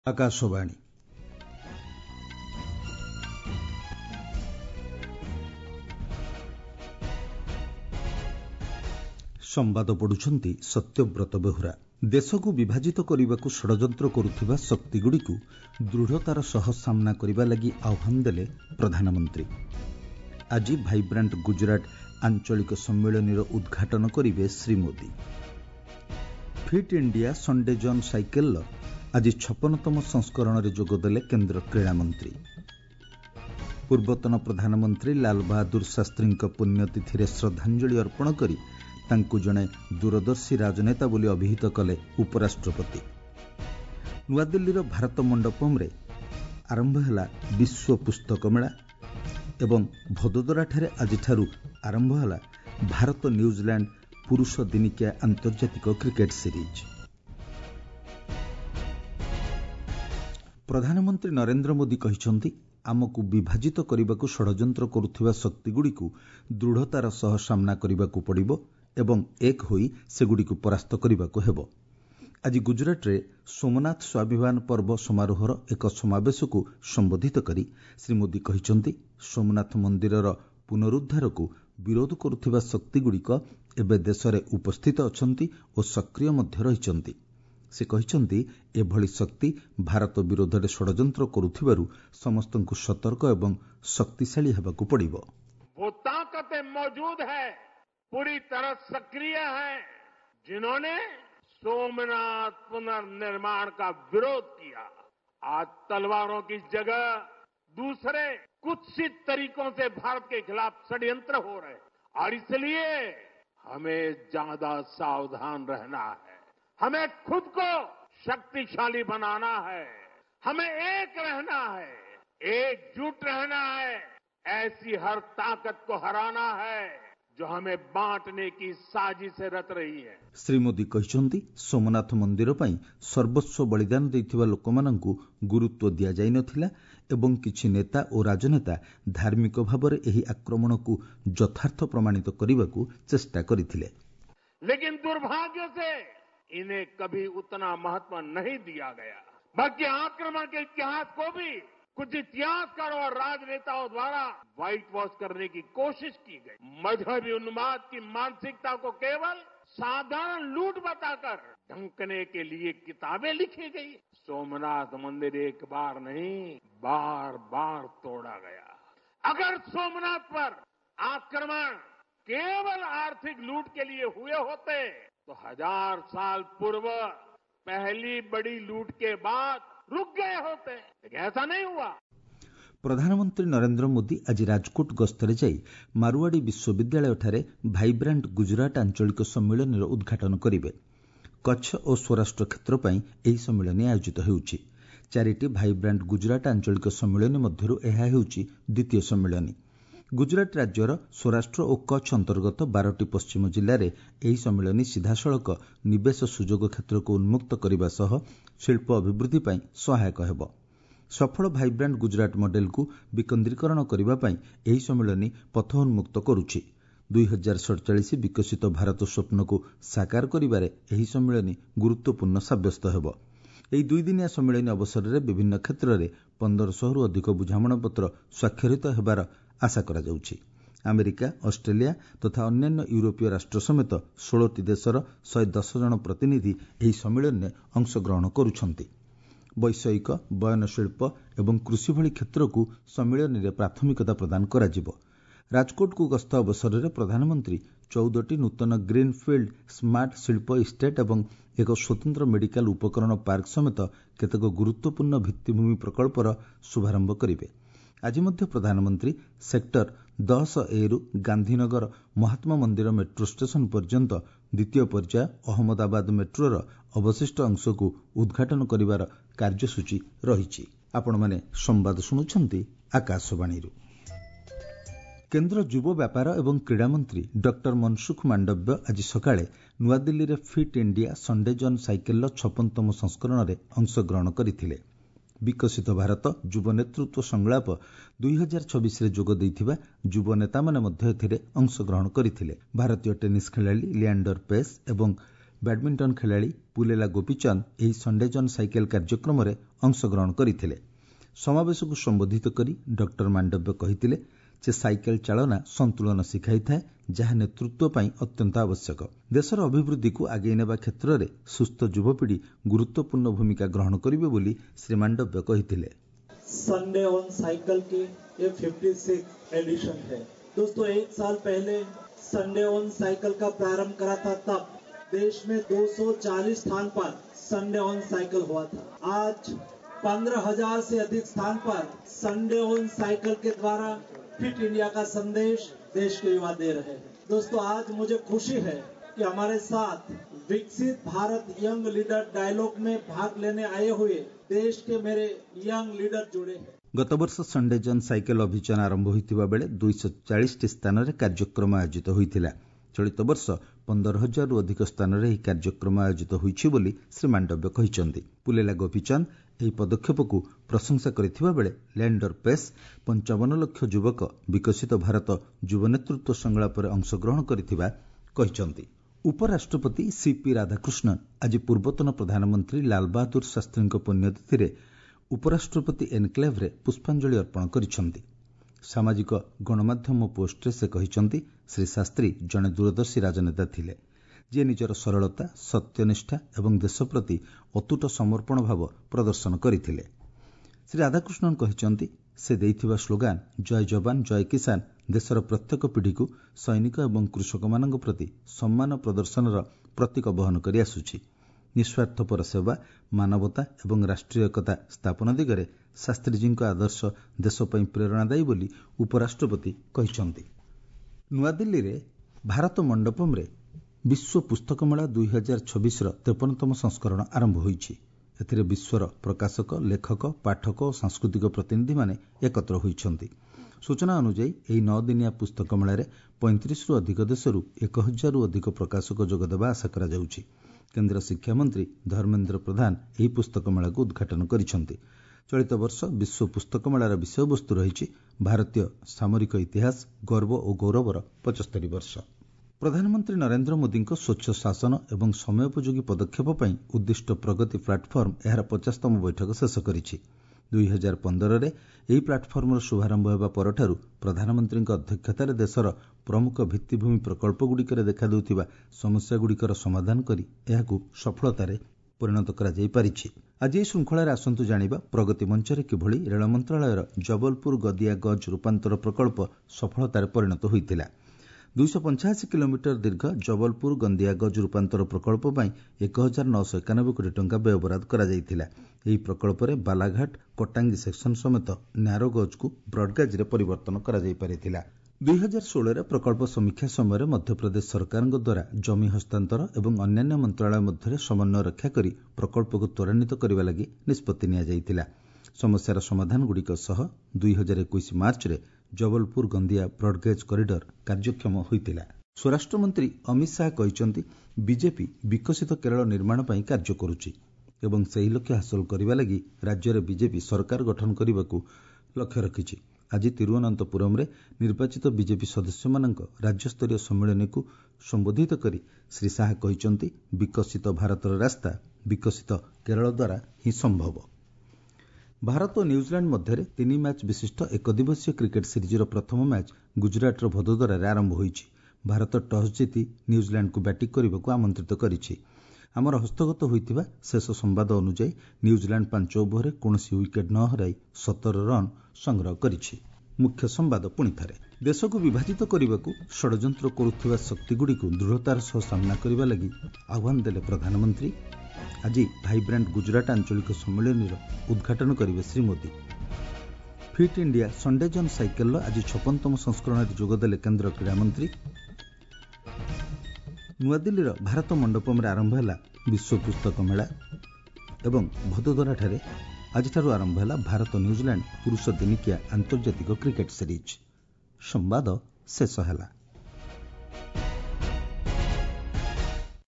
ଆକାଶବାଣୀ ସମ୍ବାଦ ପଢୁଛନ୍ତି ସତ୍ୟବ୍ରତ ବେହୁରା। ଦେଶକୁ ବିଭାଜିତ କରିବାକୁ ଷଡ଼ଯନ୍ତ୍ର କରୁଥିବା ଶକ୍ତିଗୁଡ଼ିକୁ ଦୃଢ଼ତାର ସହ ସାମ୍ନା କରିବା ଲାଗି ଆହ୍ୱାନ ଦେଲେ ପ୍ରଧାନମନ୍ତ୍ରୀ। ଆଜି ଭାଇବ୍ରାଣ୍ଟ ଗୁଜରାଟ ଆଞ୍ଚଳିକ ସମ୍ମିଳନୀର ଉଦ୍ଘାଟନ କରିବେ Shri Modi. Fit India Sunday ଜନ୍ ସାଇକେଲର ଆଜି 56ତମ ସଂସ୍କରଣରେ ଯୋଗଦେଲେ କେନ୍ଦ୍ର କ୍ରୀଡ଼ାମନ୍ତ୍ରୀ। ପୂର୍ବତନ ପ୍ରଧାନମନ୍ତ୍ରୀ ଲାଲ ବାହାଦୁର ଶାସ୍ତ୍ରୀଙ୍କ ପୁଣ୍ୟତିଥିରେ ଶ୍ରଦ୍ଧାଞ୍ଜଳି ଅର୍ପଣ କରି ତାଙ୍କୁ ଜଣେ ଦୂରଦର୍ଶୀ ରାଜନେତା ବୋଲି ଅଭିହିତ କଲେ ଉପରାଷ୍ଟ୍ରପତି। ନୂଆଦିଲ୍ଲୀର ଭାରତ ମଣ୍ଡପମ୍ରେ ଆରମ୍ଭ ହେଲା ବିଶ୍ୱ ପୁସ୍ତକ ମେଳା ଏବଂ ଭଦୋଦରାଠାରେ ଆଜିଠାରୁ ଆରମ୍ଭ ହେଲା ଭାରତ ନ୍ୟୁଜିଲ୍ୟାଣ୍ଡ ପୁରୁଷ ଦିନିକିଆ ଆନ୍ତର୍ଜାତିକ କ୍ରିକେଟ୍ ସିରିଜ୍। ପ୍ରଧାନମନ୍ତ୍ରୀ ନରେନ୍ଦ୍ର ମୋଦି କହିଛନ୍ତି, ଆମକୁ ବିଭାଜିତ କରିବାକୁ ଷଡ଼ଯନ୍ତ୍ର କରୁଥିବା ଶକ୍ତିଗୁଡ଼ିକୁ ଦୃଢ଼ତାର ସହ ସାମ୍ନା କରିବାକୁ ପଡ଼ିବ ଏବଂ ଏକ ହୋଇ ସେଗୁଡ଼ିକୁ ପରାସ୍ତ କରିବାକୁ ହେବ। ଆଜି ଗୁଜରାଟରେ ସୋମନାଥ ସ୍ୱାଭିମାନ ପର୍ବ ସମାରୋହର ଏକ ସମାବେଶକୁ ସମ୍ବୋଧିତ କରି ଶ୍ରୀ ମୋଦି କହିଛନ୍ତି, ସୋମନାଥ ମନ୍ଦିରର ପୁନରୁଦ୍ଧାରକୁ ବିରୋଧ କରୁଥିବା ଶକ୍ତିଗୁଡ଼ିକ ଏବେ ଦେଶରେ ଉପସ୍ଥିତ ଅଛନ୍ତି ଓ ସକ୍ରିୟ ମଧ୍ୟ ରହିଛନ୍ତି। ସେ କହିଛନ୍ତି, ଏଭଳି ଶକ୍ତି ଭାରତ ବିରୋଧରେ ଷଡ଼ଯନ୍ତ୍ର କରୁଥିବାରୁ ସମସ୍ତଙ୍କୁ ସତର୍କ ଏବଂ ଶକ୍ତିଶାଳୀ ହେବାକୁ ପଡ଼ିବ। वो ताकतें मौजूद है, पूरी तरह सक्रिय है, जिन्होंने सोमनाथ पुनर्निर्माण का विरोध किया। आज तलवारों की जगह दूसरे कुत्सित तरीकों से भारत के खिलाफ षड्यंत्र हो रहे हैं और इसलिए हमें ज्यादा सावधान रहना है। हमें खुद को शक्तिशाली बनाना है, हमें एक रहना है, एकजुट रहना है, ऐसी हर ताकत को हराना है जो हमें बांटने की साजिश रच रही है। ଶ୍ରୀ ମୋଦି କହିଛନ୍ତି, ସୋମନାଥ ମନ୍ଦିର ପାଇଁ ସର୍ବସ୍ୱ ବଳିଦାନ ଦେଇଥିବା ଲୋକମାନଙ୍କୁ ଗୁରୁତ୍ୱ ଦିଆଯାଇନଥିଲା ଏବଂ କିଛି ନେତା ଓ ରାଜନେତା ଧାର୍ମିକ ଭାବରେ ଏହି ଆକ୍ରମଣକୁ ଯଥାର୍ଥ ପ୍ରମାଣିତ କରିବାକୁ ଚେଷ୍ଟା କରିଥିଲେ। लेकिन दुर्भाग्य से इन्हें कभी उतना महत्व नहीं दिया गया, बल्कि आक्रमण के इतिहास को भी कुछ इतिहासकारों और राजनेताओं द्वारा व्हाइट वॉश करने की कोशिश की गई। मजहबी उन्माद की मानसिकता को केवल साधारण लूट बताकर ढंकने के लिए किताबें लिखी गई। सोमनाथ मंदिर एक बार नहीं, बार बार तोड़ा गया। अगर सोमनाथ पर आक्रमण केवल आर्थिक लूट के लिए हुए होते तो 1000 साल पूर्व पहली बड़ी लूट के बाद रुक गए होते, लेकिन ऐसा नहीं हुआ। ପ୍ରଧାନମନ୍ତ୍ରୀ ନରେନ୍ଦ୍ର ମୋଦି ଆଜି ରାଜକୋଟ ଗସ୍ତରେ ଯାଇ ମାରୁଆଡି ବିଶ୍ୱବିଦ୍ୟାଳୟଠାରେ ଭାଇବ୍ରାଣ୍ଟ ଗୁଜରାଟ ଆଞ୍ଚଳିକ ସମ୍ମିଳନୀର ଉଦ୍ଘାଟନ କରିବେ। କଚ୍ଛ ଓ ସ୍ୱରାଷ୍ଟ୍ର କ୍ଷେତ୍ର ପାଇଁ ଏହି ସମ୍ମିଳନୀ ଆୟୋଜିତ ହେଉଛି। 4ଟି ଭାଇବ୍ରାଣ୍ଟ ଗୁଜରାଟ ଆଞ୍ଚଳିକ ସମ୍ମିଳନୀ ମଧ୍ୟରୁ ଏହା ହେଉଛି ଦ୍ୱିତୀୟ ସମ୍ମିଳନୀ। ଗୁଜରାଟ ରାଜ୍ୟର ସ୍ୱରାଷ୍ଟ୍ର ଓ କଚ୍ଛ ଅନ୍ତର୍ଗତ 12ଟି ପଶ୍ଚିମ ଜିଲ୍ଲାରେ ଏହି ସମ୍ମିଳନୀ ସିଧାସଳଖ ନିବେଶ ସୁଯୋଗ କ୍ଷେତ୍ରକୁ ଉନ୍ମୁକ୍ତ କରିବା ସହ ଶିଳ୍ପ ଅଭିବୃଦ୍ଧି ପାଇଁ ସହାୟକ ହେବ। ସଫଳ ଭାଇବ୍ରାଣ୍ଟ ଗୁଜରାଟ ମଡେଲକୁ ବିକେନ୍ଦ୍ରୀକରଣ କରିବା ପାଇଁ ଏହି ସମ୍ମିଳନୀ ପଥ ଉନ୍ମୁକ୍ତ କରୁଛି। 2047 ବିକଶିତ ଭାରତ ସ୍ୱପ୍ନକୁ ସାକାର କରିବାରେ ଏହି ସମ୍ମିଳନୀ ଗୁରୁତ୍ୱପୂର୍ଣ୍ଣ ସାବ୍ୟସ୍ତ ହେବ। ଏହି ଦୁଇଦିନିଆ ସମ୍ମିଳନୀ ଅବସରରେ ବିଭିନ୍ନ କ୍ଷେତ୍ରରେ 1500ରୁ ଅଧିକ ବୁଝାମଣାପତ୍ର ସ୍ୱାକ୍ଷରିତ ହେବାର ଆଶା କରାଯାଉଛି। ଆମେରିକା, ଅଷ୍ଟ୍ରେଲିଆ ତଥା ଅନ୍ୟାନ୍ୟ ୟୁରୋପୀୟ ରାଷ୍ଟ୍ର ସମେତ 16ଟି ଦେଶର 110 ଜଣ ପ୍ରତିନିଧି ଏହି ସମ୍ମିଳନୀରେ ଅଂଶଗ୍ରହଣ କରୁଛନ୍ତି। ବୈଷୟିକ, ବୟନଶିଳ୍ପ ଏବଂ କୃଷି ଭଳି କ୍ଷେତ୍ରକୁ ସମ୍ମିଳନୀରେ ପ୍ରାଥମିକତା ପ୍ରଦାନ କରାଯିବ। ରାଜକୋଟକୁ ଗସ୍ତ ଅବସରରେ ପ୍ରଧାନମନ୍ତ୍ରୀ 14ଟି ନୂତନ ଗ୍ରୀନଫିଲ୍ଡ ସ୍ମାର୍ଟ ଶିଳ୍ପ ଇଷ୍ଟେଟ୍ ଏବଂ ଏକ ସ୍ୱତନ୍ତ୍ର ମେଡିକାଲ ଉପକରଣ ପାର୍କ ସମେତ କେତେକ ଗୁରୁତ୍ୱପୂର୍ଣ୍ଣ ଭିତ୍ତିଭୂମି ପ୍ରକଳ୍ପର ଶୁଭାରମ୍ଭ କରିବେ। ଆଜି ମଧ୍ୟ ପ୍ରଧାନମନ୍ତ୍ରୀ ସେକ୍ଟର 10A ରୁ ଗାନ୍ଧୀନଗର ମହାତ୍ମା ମନ୍ଦିର ମେଟ୍ରୋ ଷ୍ଟେସନ ପର୍ଯ୍ୟନ୍ତ ଦ୍ୱିତୀୟ ପର୍ଯ୍ୟାୟ ଅହମ୍ମଦାବାଦ ମେଟ୍ରୋର ଅବଶିଷ୍ଟ ଅଂଶକୁ ଉଦ୍ଘାଟନ କରିବାର କାର୍ଯ୍ୟସୂଚୀ ରହିଛି। ଆପଣମାନେ ସମ୍ବାଦ ଶୁଣୁଛନ୍ତି ଆକାଶବାଣୀରୁ। କେନ୍ଦ୍ର ଯୁବ ବ୍ୟାପାର ଏବଂ କ୍ରୀଡ଼ାମନ୍ତ୍ରୀ ଡକ୍ଟର ମନସୁଖ ମାଣ୍ଡବ୍ୟ ଆଜି ସକାଳେ ନୂଆଦିଲ୍ଲୀରେ ଫିଟ୍ ଇଣ୍ଡିଆ ସଣ୍ଡେ ଜନ୍ ସାଇକେଲର 56ତମ ସଂସ୍କରଣରେ ଅଂଶଗ୍ରହଣ କରିଥିଲେ। ବିକଶିତ ଭାରତ ଯୁବ ନେତୃତ୍ୱ ସଂଳାପ 2026ରେ ଯୋଗ ଦେଇଥିବା ଯୁବ ନେତାମାନେ ମଧ୍ୟ ଏଥିରେ ଅଂଶଗ୍ରହଣ କରିଥିଲେ। ଭାରତୀୟ ଟେନିସ୍ ଖେଳାଳି ଲିଆଣ୍ଡର ପେସ୍ ଏବଂ ବ୍ୟାଡମିଣ୍ଟନ ଖେଳାଳି ପୁଲେଲା ଗୋପୀଚନ୍ଦ ଏହି ସଣ୍ଡେ ଜନ୍ ସାଇକେଲ କାର୍ଯ୍ୟକ୍ରମରେ ଅଂଶଗ୍ରହଣ କରିଥିଲେ। ସମାବେଶକୁ ସମ୍ବୋଧିତ କରି ଡକ୍ଟର ମାଣ୍ଡବ୍ୟ କହିଥିଲେ ଯେ ସାଇକେଲ ଚାଳନା ସନ୍ତୁଳନ ଶିଖାଇଥାଏ, ଯାହା ନେତୃତ୍ୱ ପାଇଁ ଅତ୍ୟନ୍ତ ଆବଶ୍ୟକ। ଦେଶର ଅଭିବୃଦ୍ଧିକୁ ଆଗେଇ ନେବା କ୍ଷେତ୍ରରେ ସୁସ୍ଥ ଯୁବପିଢ଼ି ଗୁରୁତ୍ୱପୂର୍ଣ୍ଣ ଭୂମିକା ଗ୍ରହଣ କରିବେ ବୋଲି ଶ୍ରୀ ମାଣ୍ଡବ୍ୟ କହିଥିଲେ। संडे ऑन साइकिल की ये 56 एडिशन है। दोस्तों, एक साल पहले संडे ऑन साइकिल का प्रारंभ करा था, तब देश में 240 स्थान पर संडे ऑन साइकिल हुआ था। आज 15,000 से अधिक स्थान पर संडे ऑन साइकिल के द्वारा फिट इंडिया का संदेश देश के युवा दे रहे हैं। दोस्तों, आज मुझे खुशी है कि हमारे साथ विकसित भारत यंग लीडर डायलॉग में भाग लेने आए हुए देश के मेरे यंग लीडर जुड़े हैं। गत वर्ष संडे जन साइकेल अभियान आरंभ होइतिबा बेले 240 स्थान रे कार्यक्रम आयोजित होइतिला। चलित वर्ष 15,000 रु अधिक स्थान रे ଏହି କାର୍ଯ୍ୟକ୍ରମ ଆୟୋଜିତ ହୋଇଛି ବୋଲି ଶ୍ରୀ ମାଣ୍ଡବ୍ୟ କହିଛନ୍ତି। ପୁଲେଲା ଗୋପୀଚନ୍ଦ ଏହି ପଦକ୍ଷେପକୁ ପ୍ରଶଂସା କରିଥିବା ବେଳେ ଲ୍ୟାଣ୍ଡର ପେସ୍ 55 ଲକ୍ଷ ଯୁବକ ବିକଶିତ ଭାରତ ଯୁବ ନେତୃତ୍ୱ ସଂଳାପରେ ଅଂଶଗ୍ରହଣ କରିଥିବା କହିଛନ୍ତି। ଉପରାଷ୍ଟ୍ରପତି ସିପି ରାଧାକୃଷ୍ଣନ ଆଜି ପୂର୍ବତନ ପ୍ରଧାନମନ୍ତ୍ରୀ ଲାଲ ବାହାଦୁର ଶାସ୍ତ୍ରୀଙ୍କ ପୁଣ୍ୟତିଥିରେ ଉପରାଷ୍ଟ୍ରପତି ଏନକ୍ଲେଭରେ ପୁଷ୍ପାଞ୍ଜଳି ଅର୍ପଣ କରିଛନ୍ତି। ସାମାଜିକ ଗଣମାଧ୍ୟମ ପୋଷ୍ଟରେ ସେ କହିଛନ୍ତି ଶ୍ରୀ ଶାସ୍ତ୍ରୀ ଜଣେ ଦୂରଦର୍ଶୀ ରାଜନେତା ଥିଲେ, ଯିଏ ନିଜର ସରଳତା, ସତ୍ୟନିଷ୍ଠା ଏବଂ ଦେଶ ପ୍ରତି ଅତୁଟ ସମର୍ପଣ ଭାବ ପ୍ରଦର୍ଶନ କରିଥିଲେ। ଶ୍ରୀ ରାଧାକୃଷ୍ଣନ କହିଛନ୍ତି ସେ ଦେଇଥିବା ସ୍ଲୋଗାନ ଜୟ ଯବାନ ଜୟ କିଷାନ ଦେଶର ପ୍ରତ୍ୟେକ ପିଢ଼ିକୁ ସୈନିକ ଏବଂ କୃଷକମାନଙ୍କ ପ୍ରତି ସମ୍ମାନ ପ୍ରଦର୍ଶନର ପ୍ରତୀକ ବହନ କରି ଆସୁଛି। ନିଃସ୍ୱାର୍ଥପର ସେବା, ମାନବତା ଏବଂ ରାଷ୍ଟ୍ରୀୟ ଏକତା ସ୍ଥାପନ ଦିଗରେ ଶାସ୍ତ୍ରୀଜୀଙ୍କ ଆଦର୍ଶ ଦେଶ ପାଇଁ ପ୍ରେରଣାଦାୟୀ ବୋଲି ଉପରାଷ୍ଟ୍ରପତି କହିଛନ୍ତି। ନୂଆଦିଲ୍ଲୀରେ ଭାରତ ମଣ୍ଡପମରେ ବିଶ୍ୱ ପୁସ୍ତକ ମେଳା 2026ର 53ତମ ସଂସ୍କରଣ ଆରମ୍ଭ ହୋଇଛି। ଏଥିରେ ବିଶ୍ୱର ପ୍ରକାଶକ, ଲେଖକ, ପାଠକ ଓ ସାଂସ୍କୃତିକ ପ୍ରତିନିଧିମାନେ ଏକତ୍ର ହୋଇଛନ୍ତି। ସୂଚନା ଅନୁଯାୟୀ ଏହି 9 ଦିନିଆ ପୁସ୍ତକ ମେଳାରେ 35ରୁ ଅଧିକ ଦେଶରୁ 1,000ରୁ ଅଧିକ ପ୍ରକାଶକ ଯୋଗଦେବା ଆଶା କରାଯାଉଛି। କେନ୍ଦ୍ର ଶିକ୍ଷାମନ୍ତ୍ରୀ ଧର୍ମେନ୍ଦ୍ର ପ୍ରଧାନ ଏହି ପୁସ୍ତକ ମେଳାକୁ ଉଦ୍ଘାଟନ କରିଛନ୍ତି। ଚଳିତ ବର୍ଷ ବିଶ୍ୱ ପୁସ୍ତକ ମେଳାର ବିଷୟବସ୍ତୁ ରହିଛି ଭାରତୀୟ ସାମରିକ ଇତିହାସ, ଗର୍ବ ଓ ଗୌରବର 75 ବର୍ଷ। ପ୍ରଧାନମନ୍ତ୍ରୀ ନରେନ୍ଦ୍ର ମୋଦିଙ୍କ ସ୍ୱଚ୍ଛ ଶାସନ ଏବଂ ସମୟୋପଯୋଗୀ ପଦକ୍ଷେପ ପାଇଁ ଉଦ୍ଦିଷ୍ଟ ପ୍ରଗତି ପ୍ଲାଟଫର୍ମ ଏହାର 50ତମ ବୈଠକ ଶେଷ କରିଛି। 2015ରେ ଏହି ପ୍ଲାଟଫର୍ମର ଶୁଭାରମ୍ଭ ହେବା ପରଠାରୁ ପ୍ରଧାନମନ୍ତ୍ରୀଙ୍କ ଅଧ୍ୟକ୍ଷତାରେ ଦେଶର ପ୍ରମୁଖ ଭିତ୍ତିଭୂମି ପ୍ରକଳ୍ପଗୁଡ଼ିକରେ ଦେଖାଦେଉଥିବା ସମସ୍ୟାଗୁଡ଼ିକର ସମାଧାନ କରି ଏହାକୁ ସଫଳତାରେ ପରିଣତ କରାଯାଇପାରିଛି। ଆଜି ଏହି ଶୃଙ୍ଖଳାରେ ଆସନ୍ତୁ ଜାଣିବା ପ୍ରଗତି ମଞ୍ଚରେ କିଭଳି ରେଳ ମନ୍ତ୍ରଣାଳୟର ଜବଲପୁର ଗଦିଆ ଗଜ ରୂପାନ୍ତର ପ୍ରକଳ୍ପ ସଫଳତାରେ ପରିଣତ ହୋଇଥିଲା। 285 କିଲୋମିଟର ଦୀର୍ଘ ଜବଲପୁର ଗନ୍ଦିଆ ଗଜ ରୂପାନ୍ତର ପ୍ରକଳ୍ପ ପାଇଁ 1,991 କୋଟି ଟଙ୍କା ବ୍ୟୟବରାଦ କରାଯାଇଥିଲା। ଏହି ପ୍ରକଳ୍ପରେ ବାଲାଘାଟ କଟାଙ୍ଗୀ ସେକ୍ସନ ସମେତ ନ୍ୟାରୋ ଗଜକୁ ବ୍ରଡ୍ଗେଜ୍ରେ ପରିବର୍ତ୍ତନ କରାଯାଇପାରିଥିଲା। 2016ରେ ପ୍ରକଳ୍ପ ସମୀକ୍ଷା ସମୟରେ ମଧ୍ୟପ୍ରଦେଶ ସରକାରଙ୍କ ଦ୍ୱାରା ଜମି ହସ୍ତାନ୍ତର ଏବଂ ଅନ୍ୟାନ୍ୟ ମନ୍ତ୍ରଣାଳୟ ମଧ୍ୟରେ ସମନ୍ୱୟ ରକ୍ଷା କରି ପ୍ରକଳ୍ପକୁ ତ୍ୱରାନ୍ୱିତ କରିବା ଲାଗି ନିଷ୍ପତ୍ତି ନିଆଯାଇଥିଲା। ସମସ୍ୟାର ସମାଧାନଗୁଡ଼ିକ ସହ 2021 ମାର୍ଚ୍ଚରେ ଜବଲପୁର ଗନ୍ଦିଆ ବ୍ରଡ୍ଗେଜ୍ କରିଡର କାର୍ଯ୍ୟକ୍ଷମ ହୋଇଥିଲା। ସ୍ୱରାଷ୍ଟ୍ରମନ୍ତ୍ରୀ ଅମିତ ଶାହା କହିଛନ୍ତି ବିଜେପି ବିକଶିତ କେରଳ ନିର୍ମାଣ ପାଇଁ କାର୍ଯ୍ୟ କରୁଛି ଏବଂ ସେହି ଲକ୍ଷ୍ୟ ହାସଲ କରିବା ଲାଗି ରାଜ୍ୟରେ ବିଜେପି ସରକାର ଗଠନ କରିବାକୁ ଲକ୍ଷ୍ୟ ରଖିଛି। ଆଜି ତିରୁଅନନ୍ତପୁରମରେ ନିର୍ବାଚିତ ବିଜେପି ସଦସ୍ୟମାନଙ୍କ ରାଜ୍ୟସ୍ତରୀୟ ସମ୍ମିଳନୀକୁ ସମ୍ବୋଧିତ କରି ଶ୍ରୀ ଶାହା କହିଛନ୍ତି ବିକଶିତ ଭାରତର ରାସ୍ତା ବିକଶିତ କେରଳ ଦ୍ୱାରା ହିଁ ସମ୍ଭବ। ଭାରତ ଓ ନ୍ୟୁଜିଲାଣ୍ଡ ମଧ୍ୟରେ 3 ମ୍ୟାଚ୍ ବିଶିଷ୍ଟ ଏକଦିବସୀୟ କ୍ରିକେଟ୍ ସିରିଜ୍ର ପ୍ରଥମ ମ୍ୟାଚ୍ ଗୁଜରାଟର ଭଦୋଦରାରେ ଆରମ୍ଭ ହୋଇଛି। ଭାରତ ଟସ୍ ଜିତି ନ୍ୟୁଜିଲାଣ୍ଡକୁ ବ୍ୟାଟିଂ କରିବାକୁ ଆମନ୍ତ୍ରିତ କରିଛି। ଆମର ହସ୍ତଗତ ହୋଇଥିବା ଶେଷ ସମ୍ବାଦ ଅନୁଯାୟୀ ନ୍ୟୁଜିଲାଣ୍ଡ 5 ଓଭରରେ କୌଣସି ୱିକେଟ୍ ନ ହରାଇ 17 ରନ୍ ସଂଗ୍ରହ କରିଛି। ମୁଖ୍ୟ ସମ୍ବାଦ ପୁଣିଥରେ। ଦେଶକୁ ବିଭାଜିତ କରିବାକୁ ଷଡ଼ଯନ୍ତ୍ର କରୁଥିବା ଶକ୍ତିଗୁଡ଼ିକୁ ଦୃଢ଼ତାର ସହ ସାମ୍ନା କରିବା ଲାଗି ଆହ୍ୱାନ ଦେଲେ ପ୍ରଧାନମନ୍ତ୍ରୀ। ଆଜି ଭାଇବ୍ରାଣ୍ଟ ଗୁଜରାଟ ଆଞ୍ଚଳିକ ସମ୍ମିଳନୀର ଉଦ୍ଘାଟନ କରିବେ Shri Modi. Fit India Sunday ଜନ୍ ସାଇକେଲର ଆଜି 56ତମ ସଂସ୍କରଣରେ ଯୋଗଦେଲେ କେନ୍ଦ୍ର କ୍ରୀଡ଼ାମନ୍ତ୍ରୀ। ନୂଆଦିଲ୍ଲୀର ଭାରତ ମଣ୍ଡପମରେ ଆରମ୍ଭ ହେଲା ବିଶ୍ୱ ପୁସ୍ତକ ମେଳା ଏବଂ ଭଦୋଦରାଠାରେ ଆଜିଠାରୁ ଆରମ୍ଭ ହେଲା ଭାରତ ନ୍ୟୁଜିଲାଣ୍ଡ ପୁରୁଷ ଦିନିକିଆ ଆନ୍ତର୍ଜାତିକ କ୍ରିକେଟ୍ ସିରିଜ୍। ସମ୍ବାଦ ଶେଷ ହେଲା।